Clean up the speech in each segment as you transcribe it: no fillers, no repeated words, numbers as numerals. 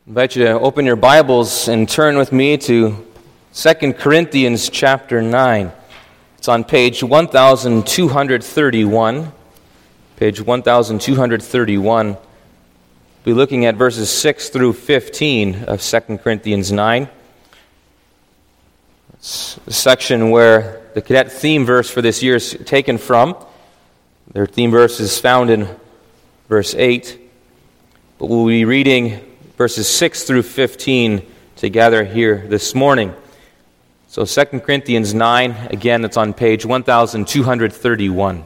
I invite you to open your Bibles and turn with me to 2 Corinthians chapter 9. It's on page 1231. Page 1231. We'll be looking at verses 6 through 15 of 2 Corinthians 9. It's the section where the cadet theme verse for this year is taken from. Their theme verse is found in verse 8. But we'll be reading verses 6 through 15 together here this morning. So 2 Corinthians 9, again, it's on page 1231.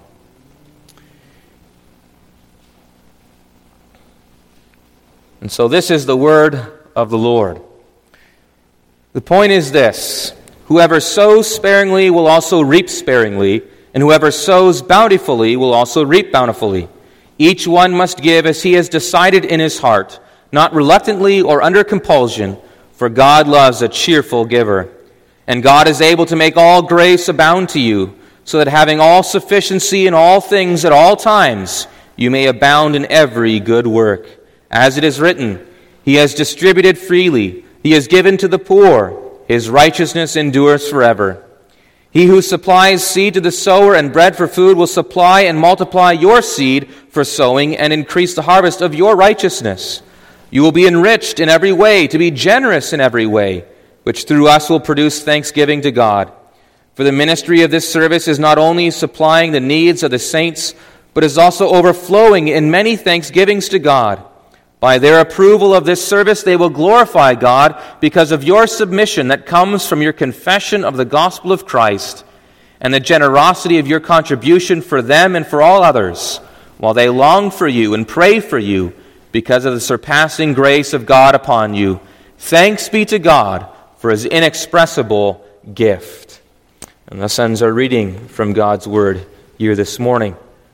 And so this is the word of the Lord. The point is this: whoever sows sparingly will also reap sparingly, and whoever sows bountifully will also reap bountifully. Each one must give as he has decided in his heart, not reluctantly or under compulsion, for God loves a cheerful giver. And God is able to make all grace abound to you, so that having all sufficiency in all things at all times, you may abound in every good work. As it is written, He has distributed freely, He has given to the poor, His righteousness endures forever. He who supplies seed to the sower and bread for food will supply and multiply your seed for sowing and increase the harvest of your righteousness. You will be enriched in every way, to be generous in every way, which through us will produce thanksgiving to God. For the ministry of this service is not only supplying the needs of the saints, but is also overflowing in many thanksgivings to God. By their approval of this service, they will glorify God because of your submission that comes from your confession of the gospel of Christ and the generosity of your contribution for them and for all others, while they long for you and pray for you, because of the surpassing grace of God upon you. Thanks be to God for His inexpressible gift. And thus ends our reading from God's Word here this morning.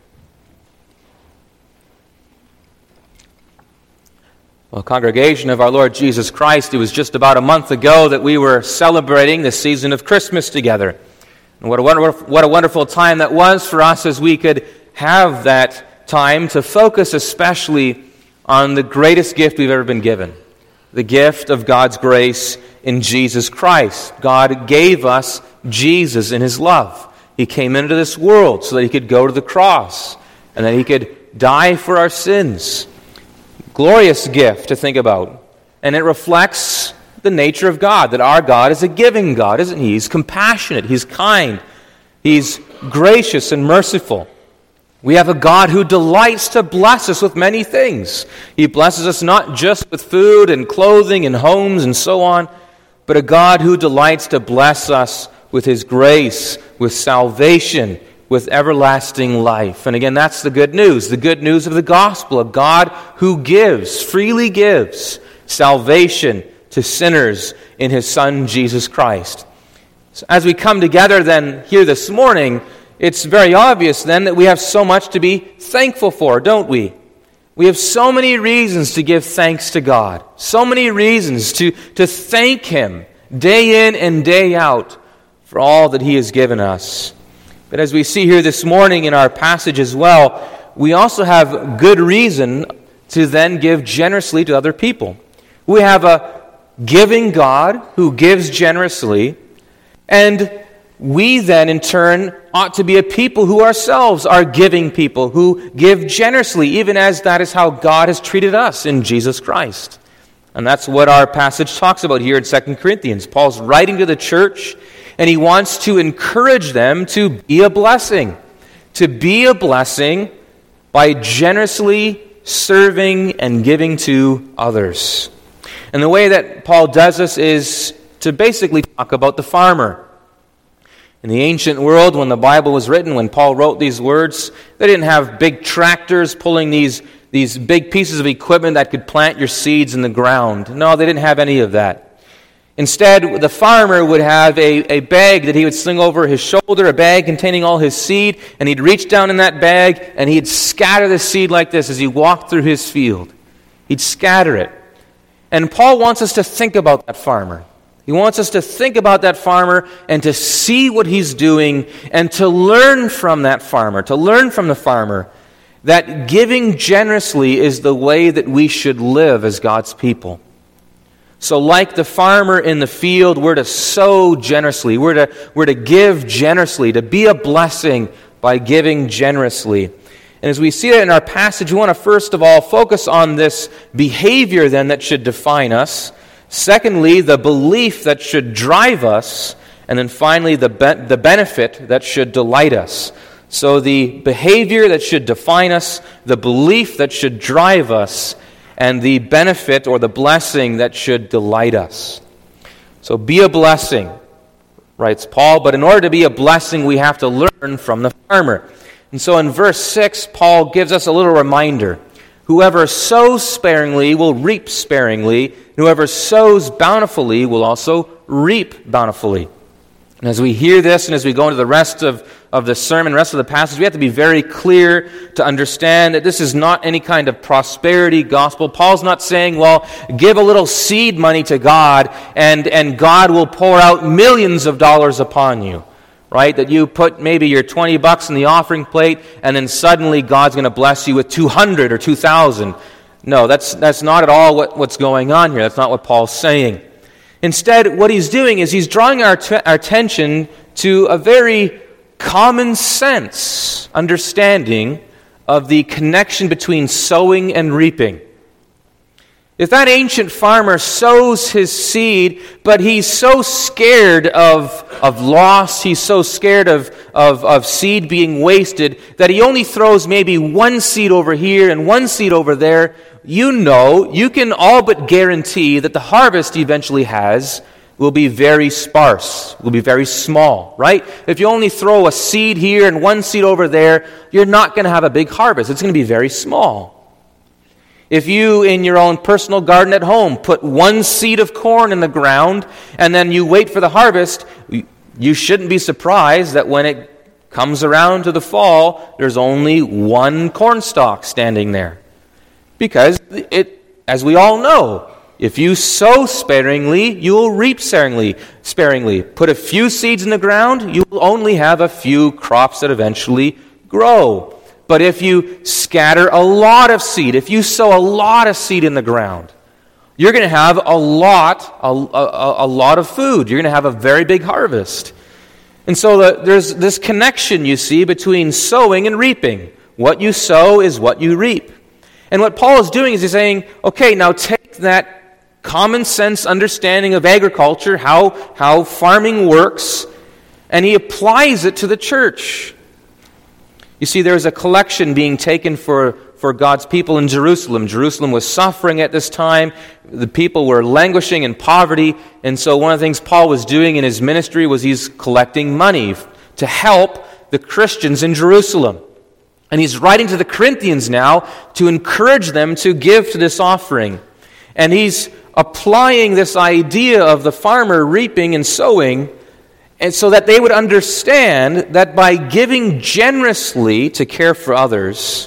Well, congregation of our Lord Jesus Christ, it was just about a month ago that we were celebrating the season of Christmas together. And what a wonderful time that was for us as we could have that time to focus especially on the greatest gift we've ever been given, the gift of God's grace in Jesus Christ. God gave us Jesus in His love. He came into this world so that He could go to the cross and that He could die for our sins. Glorious gift to think about. And it reflects the nature of God, that our God is a giving God, isn't He? He's compassionate, He's kind, He's gracious and merciful. We have a God who delights to bless us with many things. He blesses us not just with food and clothing and homes and so on, but a God who delights to bless us with His grace, with salvation, with everlasting life. And again, that's the good news of the gospel, a God who freely gives salvation to sinners in His Son, Jesus Christ. So as we come together then here this morning, it's very obvious then that we have so much to be thankful for, don't we? We have so many reasons to give thanks to God, so many reasons to thank Him day in and day out for all that He has given us. But as we see here this morning in our passage as well, we also have good reason to then give generously to other people. We have a giving God who gives generously, and we then, in turn, ought to be a people who ourselves are giving people, who give generously, even as that is how God has treated us in Jesus Christ. And that's what our passage talks about here in 2 Corinthians. Paul's writing to the church, and he wants to encourage them to be a blessing by generously serving and giving to others. And the way that Paul does this is to basically talk about the farmer. In the ancient world, when the Bible was written, when Paul wrote these words, they didn't have big tractors pulling these big pieces of equipment that could plant your seeds in the ground. No, they didn't have any of that. Instead, the farmer would have a bag that he would sling over his shoulder, a bag containing all his seed, and he'd reach down in that bag and he'd scatter the seed like this as he walked through his field. He'd scatter it. And Paul wants us to think about that farmer. He wants us to think about that farmer and to see what he's doing and to learn from that farmer, to learn from the farmer that giving generously is the way that we should live as God's people. So like the farmer in the field, we're to sow generously. We're to give generously, to be a blessing by giving generously. And as we see it in our passage, we want to first of all focus on this behavior then that should define us. Secondly, the belief that should drive us. And then finally, the benefit that should delight us. So the behavior that should define us, the belief that should drive us, and the benefit or the blessing that should delight us. So be a blessing, writes Paul, but in order to be a blessing, we have to learn from the farmer. And so in verse 6, Paul gives us a little reminder. Whoever sows sparingly will reap sparingly, and whoever sows bountifully will also reap bountifully. And as we hear this and as we go into the rest of the sermon, rest of the passage, we have to be very clear to understand that this is not any kind of prosperity gospel. Paul's not saying, well, give a little seed money to God and God will pour out millions of dollars upon you. Right? That you put maybe your $20 in the offering plate and then suddenly God's going to bless you with 200 or 2,000. No, that's not at all what's going on here. That's not what Paul's saying. Instead, what he's doing is he's drawing our attention to a very common sense understanding of the connection between sowing and reaping. If that ancient farmer sows his seed, but he's so scared of loss, he's so scared of seed being wasted, that he only throws maybe one seed over here and one seed over there, you can all but guarantee that the harvest he eventually has will be very sparse, will be very small, right? If you only throw a seed here and one seed over there, you're not going to have a big harvest. It's going to be very small. If you, in your own personal garden at home, put one seed of corn in the ground and then you wait for the harvest, you shouldn't be surprised that when it comes around to the fall, there's only one corn stalk standing there. Because, as we all know, if you sow sparingly, you will reap sparingly. Put a few seeds in the ground, you will only have a few crops that eventually grow. But if you scatter a lot of seed, if you sow a lot of seed in the ground, you're going to have a lot of food. You're going to have a very big harvest. And so there's this connection, you see, between sowing and reaping. What you sow is what you reap. And what Paul is doing is he's saying, okay, now take that common sense understanding of agriculture, how farming works, and he applies it to the church. You see, there's a collection being taken for God's people in Jerusalem. Jerusalem was suffering at this time. The people were languishing in poverty. And so one of the things Paul was doing in his ministry was he's collecting money to help the Christians in Jerusalem. And he's writing to the Corinthians now to encourage them to give to this offering. And he's applying this idea of the farmer reaping and sowing, and so that they would understand that by giving generously to care for others,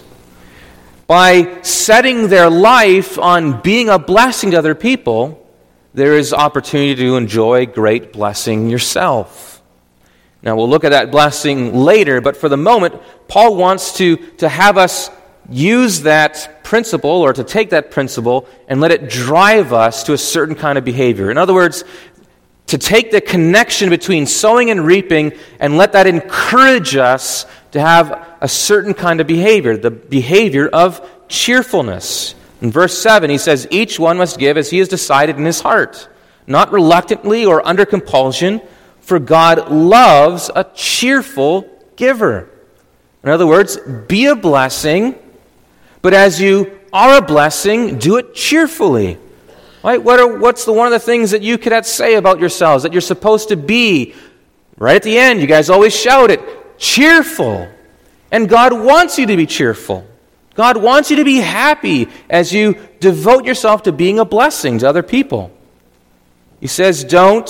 by setting their life on being a blessing to other people, there is opportunity to enjoy great blessing yourself. Now we'll look at that blessing later, but for the moment, Paul wants to have us use that principle, or to take that principle and let it drive us to a certain kind of behavior. In other words, to take the connection between sowing and reaping and let that encourage us to have a certain kind of behavior, the behavior of cheerfulness. In verse 7, he says, each one must give as he has decided in his heart, not reluctantly or under compulsion, for God loves a cheerful giver. In other words, be a blessing, but as you are a blessing, do it cheerfully. Right? What's one of the things that you could say about yourselves, that you're supposed to be? Right at the end, you guys always shout it, cheerful. And God wants you to be cheerful. God wants you to be happy as you devote yourself to being a blessing to other people. He says, don't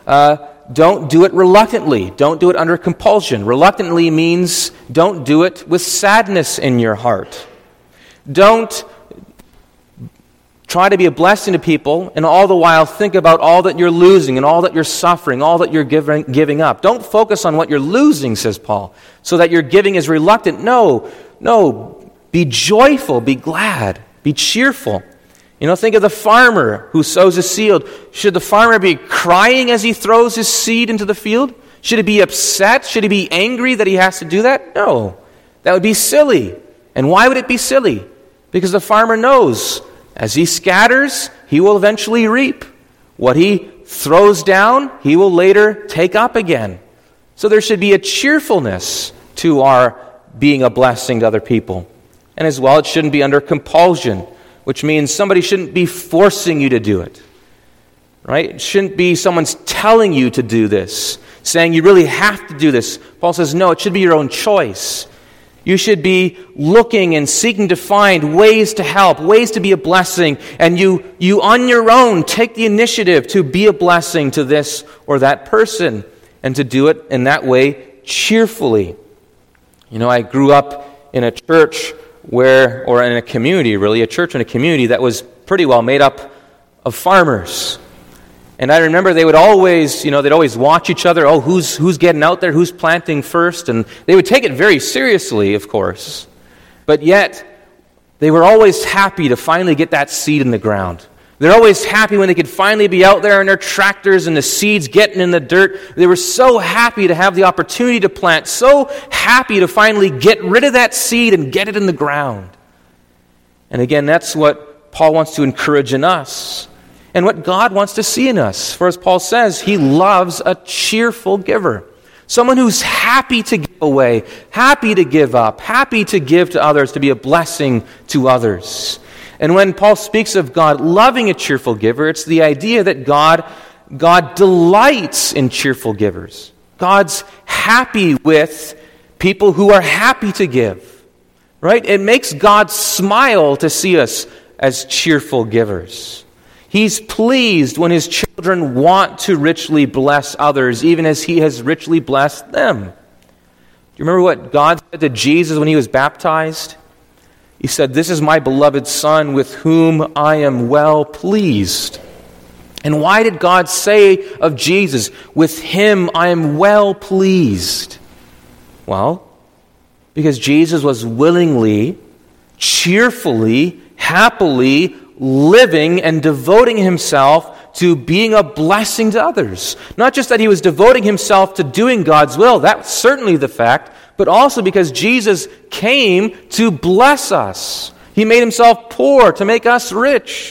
do it reluctantly. Don't do it under compulsion. Reluctantly means don't do it with sadness in your heart. Don't try to be a blessing to people and all the while think about all that you're losing and all that you're suffering, all that you're giving up. Don't focus on what you're losing, says Paul, so that your giving is reluctant. No, be joyful, be glad, be cheerful. Think of the farmer who sows a seed. Should the farmer be crying as he throws his seed into the field? Should he be upset? Should he be angry that he has to do that? No. That would be silly. And why would it be silly? Because the farmer knows as he scatters, he will eventually reap. What he throws down, he will later take up again. So there should be a cheerfulness to our being a blessing to other people. And as well, it shouldn't be under compulsion, which means somebody shouldn't be forcing you to do it. Right? It shouldn't be someone's telling you to do this, saying you really have to do this. Paul says, no, it should be your own choice. You should be looking and seeking to find ways to help, ways to be a blessing, and you on your own take the initiative to be a blessing to this or that person, and to do it in that way cheerfully. I grew up in a church or in a community, really, a church and a community that was pretty well made up of farmers. And I remember they would always, they'd always watch each other. Oh, who's getting out there? Who's planting first? And they would take it very seriously, of course. But yet, they were always happy to finally get that seed in the ground. They're always happy when they could finally be out there in their tractors and the seeds getting in the dirt. They were so happy to have the opportunity to plant, so happy to finally get rid of that seed and get it in the ground. And again, that's what Paul wants to encourage in us. And what God wants to see in us. For as Paul says, he loves a cheerful giver. Someone who's happy to give away, happy to give up, happy to give to others, to be a blessing to others. And when Paul speaks of God loving a cheerful giver, it's the idea that God delights in cheerful givers. God's happy with people who are happy to give. Right? It makes God smile to see us as cheerful givers. He's pleased when his children want to richly bless others, even as he has richly blessed them. Do you remember what God said to Jesus when he was baptized? He said, "This is my beloved Son with whom I am well pleased." And why did God say of Jesus, "With him I am well pleased"? Well, because Jesus was willingly, cheerfully, happily living and devoting himself to being a blessing to others. Not just that he was devoting himself to doing God's will, that's certainly the fact, but also because Jesus came to bless us. He made himself poor to make us rich.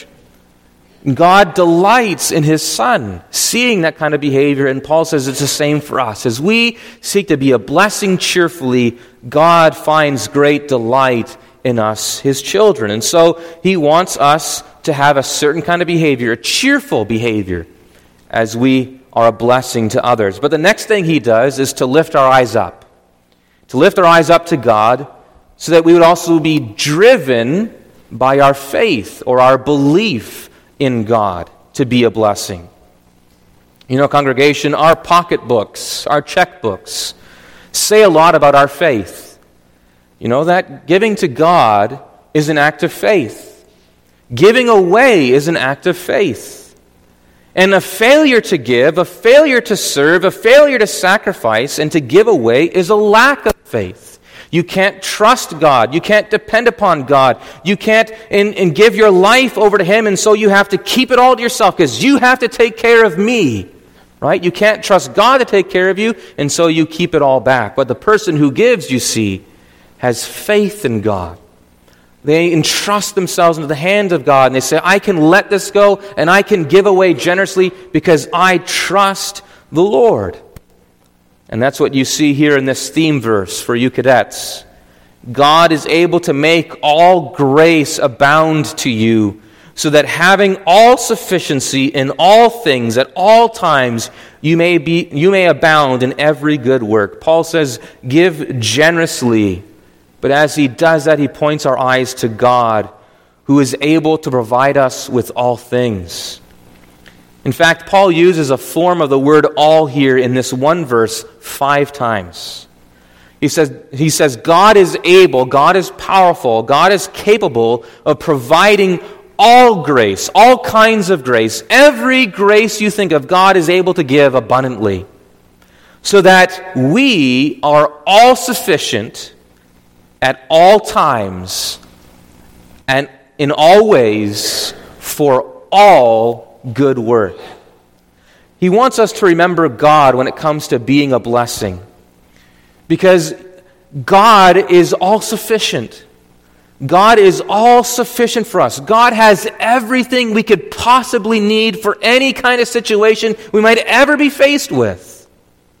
God delights in his Son, seeing that kind of behavior, and Paul says it's the same for us. As we seek to be a blessing cheerfully, God finds great delight in us, his children. And so he wants us to have a certain kind of behavior, a cheerful behavior, as we are a blessing to others. But the next thing he does is to lift our eyes up. To lift our eyes up to God so that we would also be driven by our faith or our belief in God to be a blessing. Congregation, our pocketbooks, our checkbooks say a lot about our faith. That giving to God is an act of faith. Giving away is an act of faith. And a failure to give, a failure to serve, a failure to sacrifice and to give away is a lack of faith. You can't trust God. You can't depend upon God. You can't and give your life over to him, and so you have to keep it all to yourself because you have to take care of me. Right? You can't trust God to take care of you, and so you keep it all back. But the person who gives, you see, has faith in God. They entrust themselves into the hand of God, and they say, I can let this go, and I can give away generously because I trust the Lord. And that's what you see here in this theme verse for you cadets. God is able to make all grace abound to you, so that having all sufficiency in all things at all times, you may abound in every good work. Paul says, give generously. But as he does that, he points our eyes to God, who is able to provide us with all things. In fact, Paul uses a form of the word all here in this one verse 5 times. He says, God is able, God is powerful, God is capable of providing all grace, all kinds of grace. Every grace you think of, God is able to give abundantly, so that we are all sufficient at all times and in all ways for all good work. He wants us to remember God when it comes to being a blessing, because God is all-sufficient. God is all-sufficient for us. God has everything we could possibly need for any kind of situation we might ever be faced with.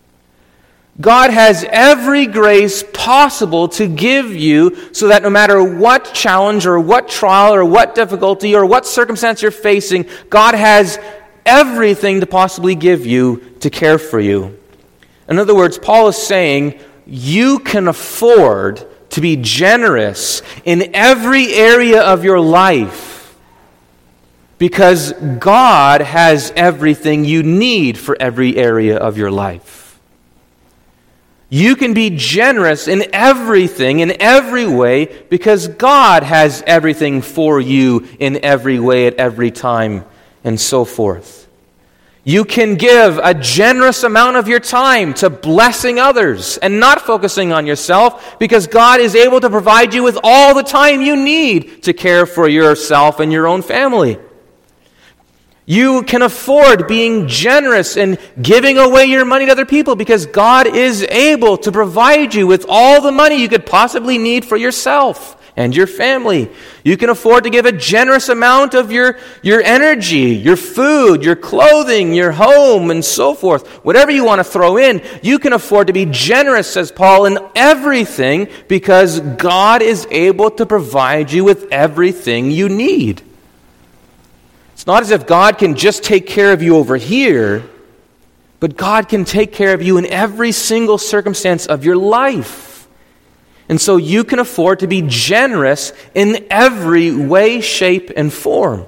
God has every grace possible to give you so that no matter what challenge or what trial or what difficulty or what circumstance you're facing, God has everything to possibly give you to care for you. In other words, Paul is saying you can afford to be generous in every area of your life because God has everything you need for every area of your life. You can be generous in everything, in every way, because God has everything for you in every way, at every time, and so forth. You can give a generous amount of your time to blessing others and not focusing on yourself, because God is able to provide you with all the time you need to care for yourself and your own family. You can afford being generous and giving away your money to other people because God is able to provide you with all the money you could possibly need for yourself and your family. You can afford to give a generous amount of your energy, your food, your clothing, your home, and so forth. Whatever you want to throw in, you can afford to be generous, says Paul, in everything because God is able to provide you with everything you need. It's not as if God can just take care of you over here, but God can take care of you in every single circumstance of your life. And so you can afford to be generous in every way, shape, and form.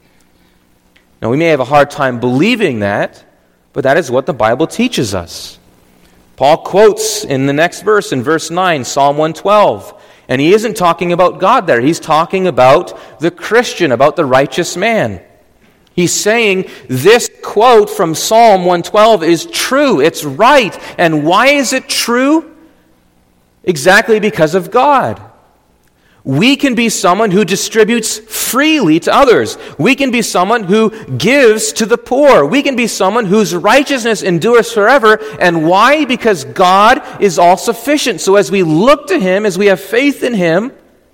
Now, we may have a hard time believing that, but that is what the Bible teaches us. Paul quotes in the next verse, in verse 9, Psalm 112. And he isn't talking about God there. He's talking about the Christian, about the righteous man. He's saying this quote from Psalm 112 is true. It's right. And why is it true? Exactly because of God. We can be someone who distributes freely to others. We can be someone who gives to the poor. We can be someone whose righteousness endures forever. And why? Because God is all-sufficient. So as we look to Him, as we have faith in Him,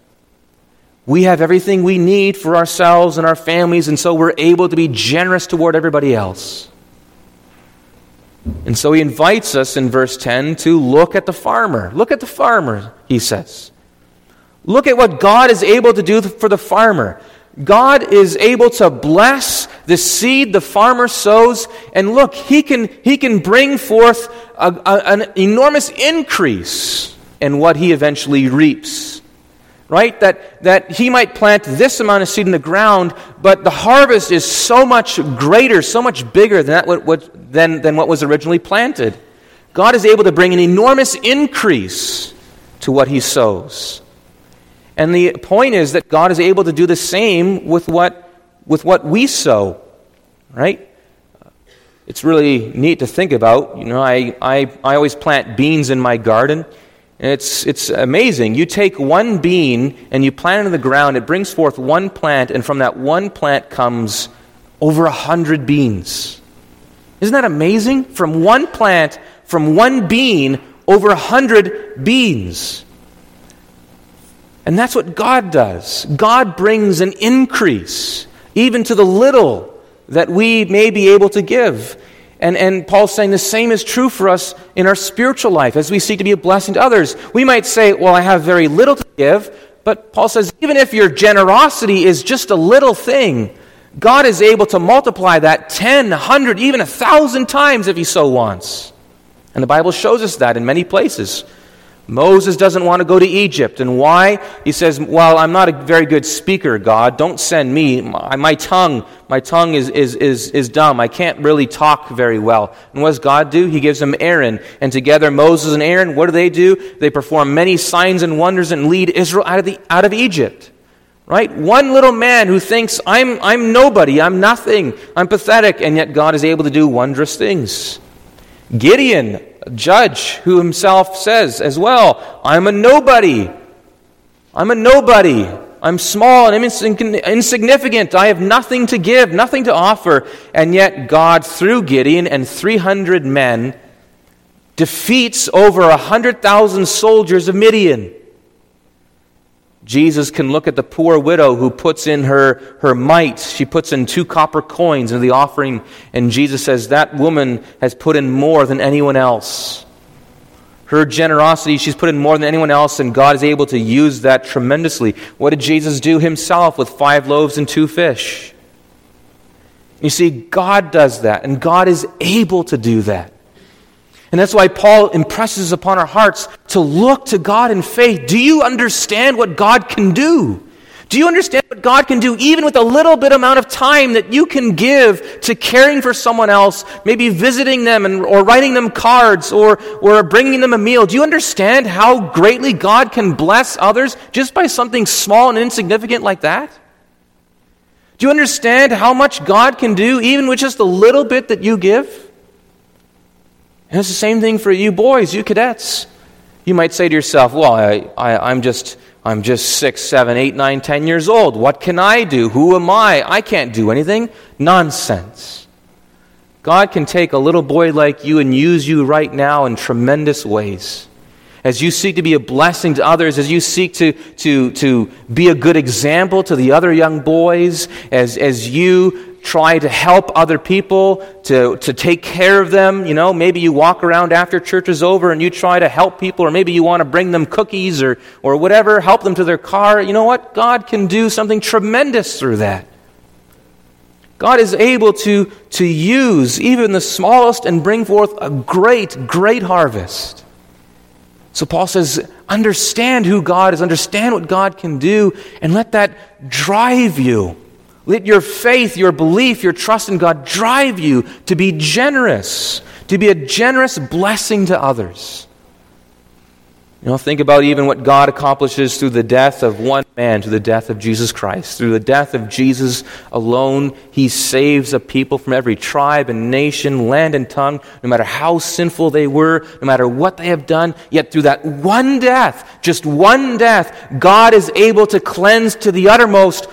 we have everything we need for ourselves and our families, and so we're able to be generous toward everybody else. And so he invites us in verse 10 to look at the farmer. Look at the farmer, he says. Look at what God is able to do for the farmer. God is able to bless the seed the farmer sows, and look, he can bring forth an enormous increase in what he eventually reaps. Right? That he might plant this amount of seed in the ground, but the harvest is so much greater, so much bigger than what was originally planted. God is able to bring an enormous increase to what he sows. And the point is that God is able to do the same with what we sow. Right? It's really neat to think about. You know, I always plant beans in my garden. And it's amazing. You take one bean and you plant it in the ground, it brings forth one plant, and from that one plant comes over 100 beans. Isn't that amazing? From one plant, from one bean, over 100 beans. And that's what God does. God brings an increase, even to the little that we may be able to give. And Paul's saying the same is true for us in our spiritual life as we seek to be a blessing to others. We might say, well, I have very little to give, but Paul says even if your generosity is just a little thing, God is able to multiply that 10, 100, even 1,000 times if he so wants. And the Bible shows us that in many places. Moses doesn't want to go to Egypt. And why? He says, well, I'm not a very good speaker, God. Don't send me. My tongue is dumb. I can't really talk very well. And what does God do? He gives him Aaron. And together, Moses and Aaron, what do? They perform many signs and wonders and lead Israel out of Egypt. Right? One little man who thinks, I'm nobody, I'm nothing, I'm pathetic, and yet God is able to do wondrous things. Gideon, a judge who himself says as well, I'm a nobody. I'm small and insignificant. I have nothing to give, nothing to offer. And yet God, through Gideon and 300 men, defeats over 100,000 soldiers of Midian. Jesus can look at the poor widow who puts in her mite. She puts in 2 copper coins into the offering, and Jesus says, that woman has put in more than anyone else. Her generosity, she's put in more than anyone else, and God is able to use that tremendously. What did Jesus do himself with 5 loaves and 2 fish? You see, God does that, and God is able to do that. And that's why Paul impresses upon our hearts to look to God in faith. Do you understand what God can do? Do you understand what God can do even with a little bit amount of time that you can give to caring for someone else, maybe visiting them or writing them cards or bringing them a meal? Do you understand how greatly God can bless others just by something small and insignificant like that? Do you understand how much God can do even with just a little bit that you give? And it's the same thing for you boys, you cadets. You might say to yourself, well, I'm just 6, 7, 8, 9, 10 years old. What can I do? Who am I? I can't do anything. Nonsense. God can take a little boy like you and use you right now in tremendous ways. As you seek to be a blessing to others, as you seek to be a good example to the other young boys, as you try to help other people, to take care of them. You know, maybe you walk around after church is over and you try to help people, or maybe you want to bring them cookies or whatever, help them to their car. You know what? God can do something tremendous through that. God is able to use even the smallest and bring forth a great, great harvest. So Paul says, understand who God is, understand what God can do, and let that drive you. Let your faith, your belief, your trust in God drive you to be generous, to be a generous blessing to others. You know, think about even what God accomplishes through the death of one man, through the death of Jesus Christ. Through the death of Jesus alone, He saves a people from every tribe and nation, land and tongue, no matter how sinful they were, no matter what they have done. Yet through that one death, just one death, God is able to cleanse to the uttermost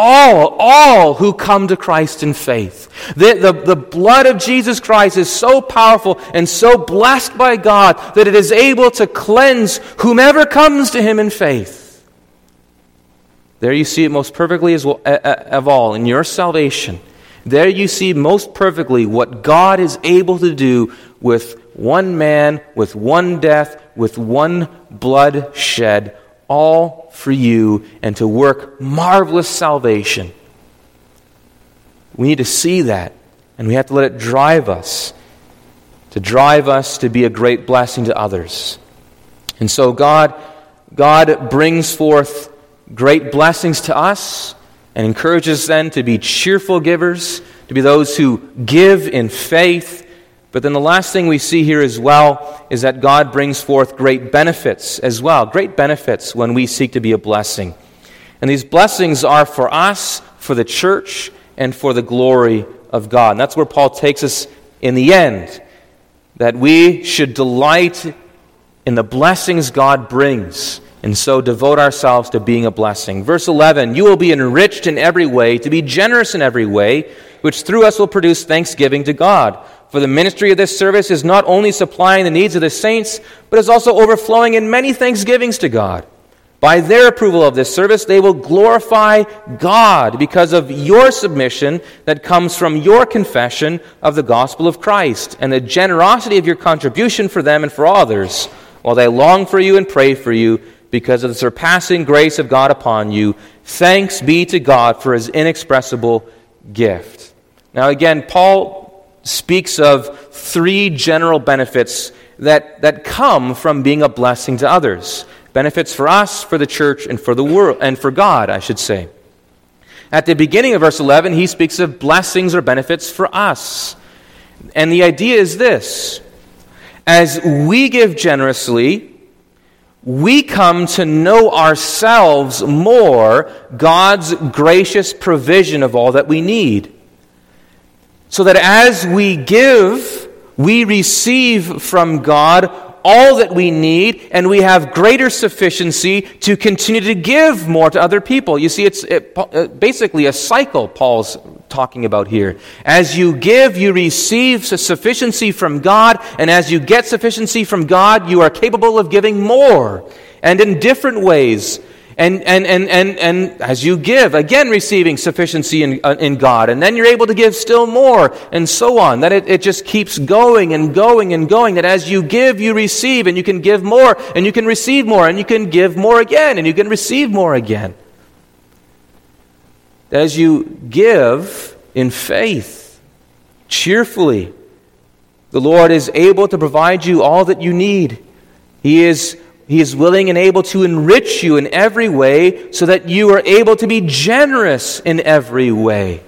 all who come to Christ in faith. The blood of Jesus Christ is so powerful and so blessed by God that it is able to cleanse whomever comes to Him in faith. There you see it most perfectly of all in your salvation. There you see most perfectly what God is able to do with one man, with one death, with one blood shed, all for you, and to work marvelous salvation. We need to see that, and we have to let it drive us to be a great blessing to others. And so God brings forth great blessings to us and encourages them to be cheerful givers, to be those who give in faith. But then the last thing we see here as well is that God brings forth great benefits as well. Great benefits when we seek to be a blessing. And these blessings are for us, for the church, and for the glory of God. And that's where Paul takes us in the end. That we should delight in the blessings God brings, and so devote ourselves to being a blessing. Verse 11, you will be enriched in every way, to be generous in every way, which through us will produce thanksgiving to God. For the ministry of this service is not only supplying the needs of the saints, but is also overflowing in many thanksgivings to God. By their approval of this service, they will glorify God because of your submission that comes from your confession of the gospel of Christ and the generosity of your contribution for them and for others, while they long for you and pray for you because of the surpassing grace of God upon you. Thanks be to God for His inexpressible gift. Now again, Paul speaks of 3 general benefits that come from being a blessing to others. Benefits for us, for the church, and for the world, and for God, I should say. At the beginning of verse 11, he speaks of blessings or benefits for us. And the idea is this: as we give generously, we come to know ourselves more God's gracious provision of all that we need. So that as we give, we receive from God all that we need, and we have greater sufficiency to continue to give more to other people. You see, it's basically a cycle Paul's talking about here. As you give, you receive sufficiency from God, and as you get sufficiency from God, you are capable of giving more, and in different ways. And as you give, again receiving sufficiency in God, and then you're able to give still more, and so on. That it just keeps going and going and going. That as you give, you receive, and you can give more, and you can receive more, and you can give more again, and you can receive more again. As you give in faith, cheerfully, the Lord is able to provide you all that you need. He is willing and able to enrich you in every way so that you are able to be generous in every way.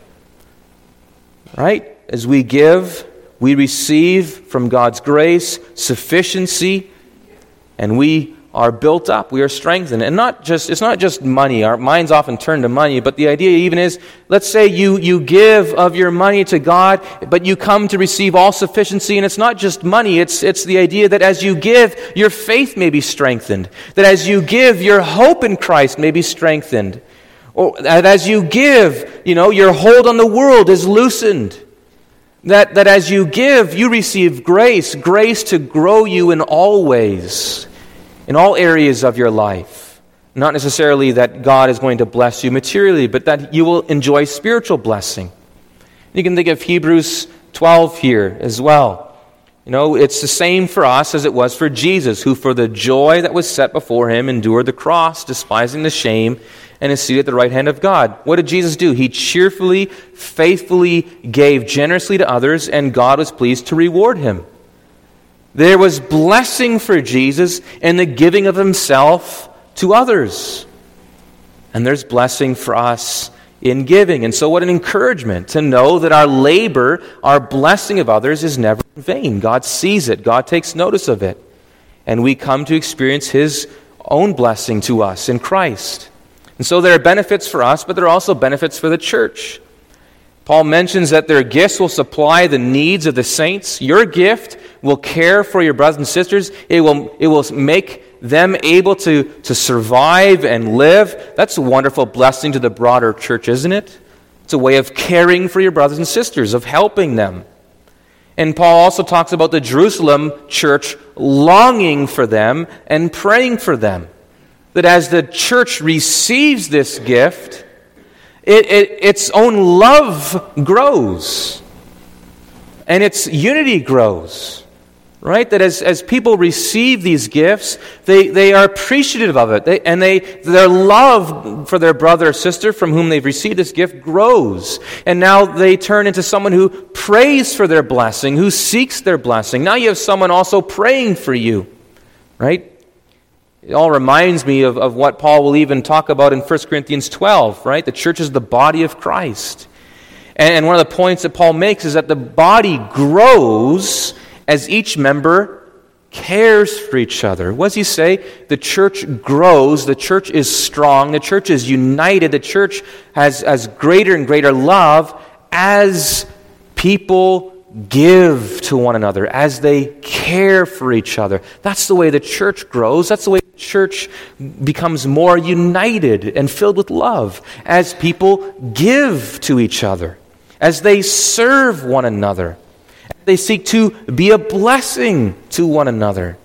Right? As we give, we receive from God's grace sufficiency, and we are built up, we are strengthened. And it's not just money. Our minds often turn to money, but the idea even is, let's say you give of your money to God, but you come to receive all sufficiency, and it's not just money, it's the idea that as you give, your faith may be strengthened. That as you give, your hope in Christ may be strengthened. Or that as you give, your hold on the world is loosened. That as you give, you receive grace to grow you in all ways, in all areas of your life. Not necessarily that God is going to bless you materially, but that you will enjoy spiritual blessing. You can think of Hebrews 12 here as well. It's the same for us as it was for Jesus, who for the joy that was set before him endured the cross, despising the shame, and is seated at the right hand of God. What did Jesus do? He cheerfully, faithfully gave generously to others, and God was pleased to reward him. There was blessing for Jesus in the giving of himself to others. And there's blessing for us in giving. And so what an encouragement to know that our labor, our blessing of others is never in vain. God sees it. God takes notice of it. And we come to experience his own blessing to us in Christ. And so there are benefits for us, but there are also benefits for the church. Paul mentions that their gifts will supply the needs of the saints. Your gift will care for your brothers and sisters. It will make them able to survive and live. That's a wonderful blessing to the broader church, isn't it? It's a way of caring for your brothers and sisters, of helping them. And Paul also talks about the Jerusalem church longing for them and praying for them. That as the church receives this gift, its own love grows, and its unity grows, right? That as people receive these gifts, they are appreciative of it, and their love for their brother or sister from whom they've received this gift grows, and now they turn into someone who prays for their blessing, who seeks their blessing. Now you have someone also praying for you, right? It all reminds me of what Paul will even talk about in 1 Corinthians 12, right? The church is the body of Christ. And one of the points that Paul makes is that the body grows as each member cares for each other. What does he say? The church grows, the church is strong, the church is united, the church has greater and greater love as people give to one another, as they care for each other. That's the way the church grows. That's the way the church becomes more united and filled with love, as people give to each other, as they serve one another, as they seek to be a blessing to one another.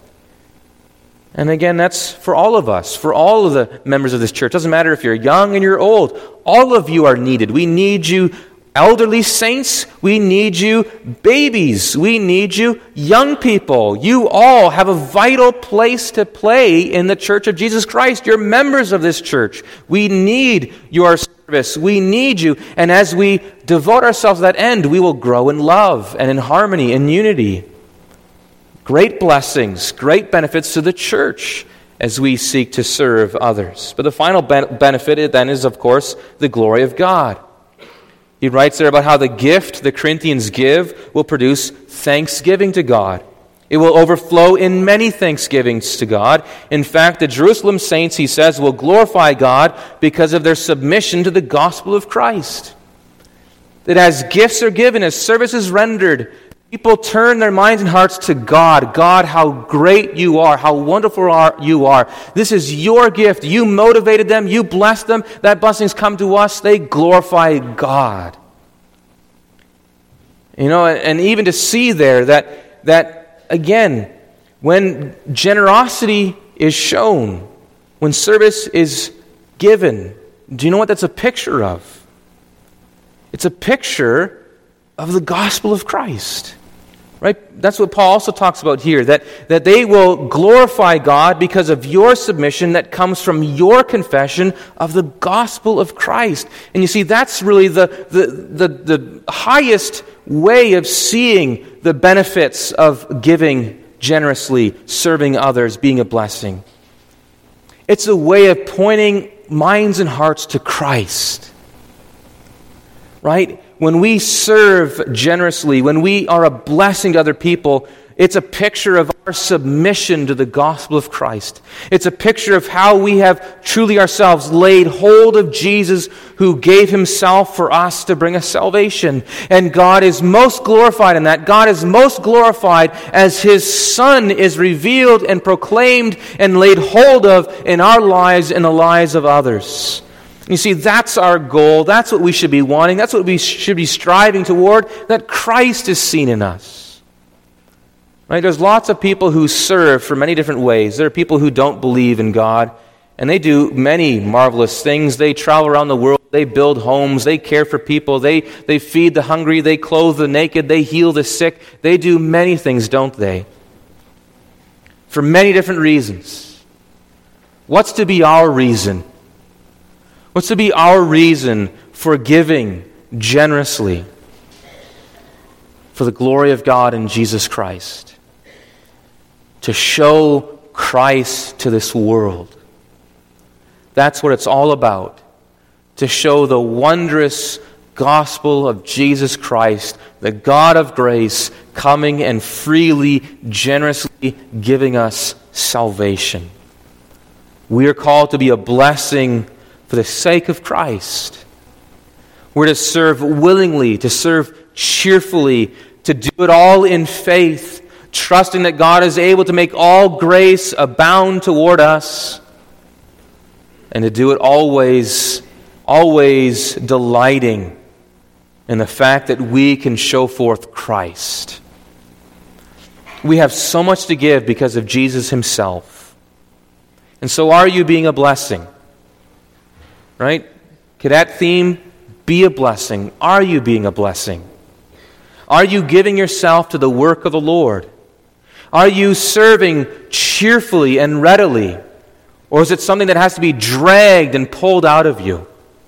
And again, that's for all of us, for all of the members of this church. Doesn't matter if you're young and you're old. All of you are needed. We need you elderly saints, we need you babies, we need you young people. You all have a vital place to play in the church of Jesus Christ. You're members of this church. We need your service. We need you. And as we devote ourselves to that end, we will grow in love and in harmony and unity. Great blessings, great benefits to the church as we seek to serve others. But the final benefit then is, of course, the glory of God. He writes there about how the gift the Corinthians give will produce thanksgiving to God. It will overflow in many thanksgivings to God. In fact, the Jerusalem saints, he says, will glorify God because of their submission to the gospel of Christ. That as gifts are given, as service is rendered, People turn their minds and hearts to God. God, how great you are, how wonderful you are. This is your gift. You motivated them. You blessed them. That blessing's come to us. They glorify God. And even to see there that again, when generosity is shown, when service is given, do you know what that's a picture of? It's a picture of the gospel of Christ. Right? That's what Paul also talks about here, that they will glorify God because of your submission that comes from your confession of the gospel of Christ. And you see, that's really the highest way of seeing the benefits of giving generously, serving others, being a blessing. It's a way of pointing minds and hearts to Christ. Right? When we serve generously, when we are a blessing to other people, it's a picture of our submission to the gospel of Christ. It's a picture of how we have truly ourselves laid hold of Jesus who gave himself for us to bring us salvation. And God is most glorified in that. God is most glorified as his Son is revealed and proclaimed and laid hold of in our lives and the lives of others. You see, that's our goal. That's what we should be wanting. That's what we should be striving toward, that Christ is seen in us. Right? There's lots of people who serve for many different ways. There are people who don't believe in God, and they do many marvelous things. They travel around the world. They build homes. They care for people. They feed the hungry. They clothe the naked. They heal the sick. They do many things, don't they? For many different reasons. What's to be our reason? What's to be our reason for giving generously for the glory of God in Jesus Christ? To show Christ to this world. That's what it's all about. To show the wondrous gospel of Jesus Christ, the God of grace, coming and freely, generously giving us salvation. We are called to be a blessing for the sake of Christ. We're to serve willingly, to serve cheerfully, to do it all in faith, trusting that God is able to make all grace abound toward us, and to do it always delighting in the fact that we can show forth Christ. We have so much to give because of Jesus himself. And so are you being a blessing? Right? Could that theme be a blessing? Are you being a blessing? Are you giving yourself to the work of the Lord? Are you serving cheerfully and readily? Or is it something that has to be dragged and pulled out of you?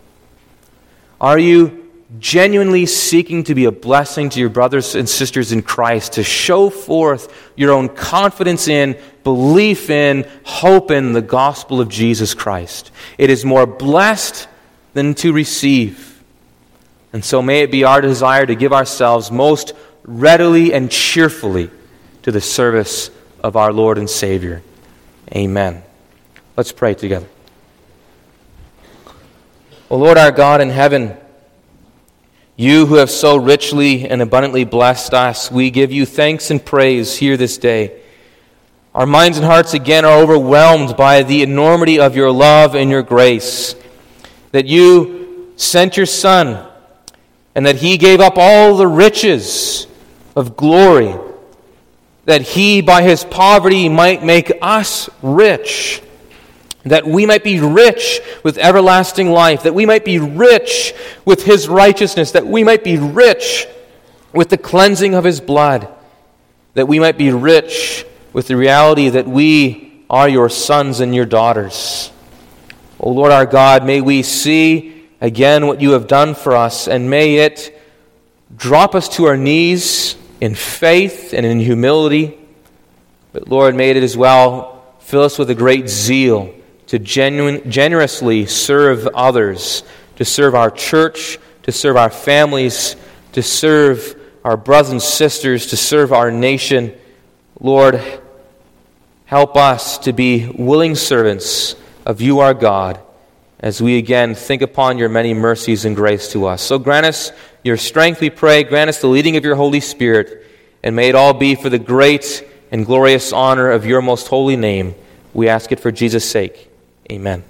Are you genuinely seeking to be a blessing to your brothers and sisters in Christ, to show forth your own confidence in, belief in, hope in the gospel of Jesus Christ? It is more blessed than to receive. And so may it be our desire to give ourselves most readily and cheerfully to the service of our Lord and Savior. Amen. Let's pray together. O Lord our God in heaven, you who have so richly and abundantly blessed us, we give you thanks and praise here this day. Our minds and hearts again are overwhelmed by the enormity of your love and your grace, that you sent your Son, and that he gave up all the riches of glory, that he by his poverty might make us rich, that we might be rich with everlasting life, that we might be rich with his righteousness, that we might be rich with the cleansing of his blood, that we might be rich with the reality that we are your sons and your daughters. O Lord our God, may we see again what you have done for us, and may it drop us to our knees in faith and in humility. But Lord, may it as well fill us with a great zeal to generously serve others, to serve our church, to serve our families, to serve our brothers and sisters, to serve our nation. Lord, help us to be willing servants of you, our God, as we again think upon your many mercies and grace to us. So grant us your strength, we pray. Grant us the leading of your Holy Spirit And may it all be for the great and glorious honor of your most holy name. We ask it for Jesus' sake. Amen.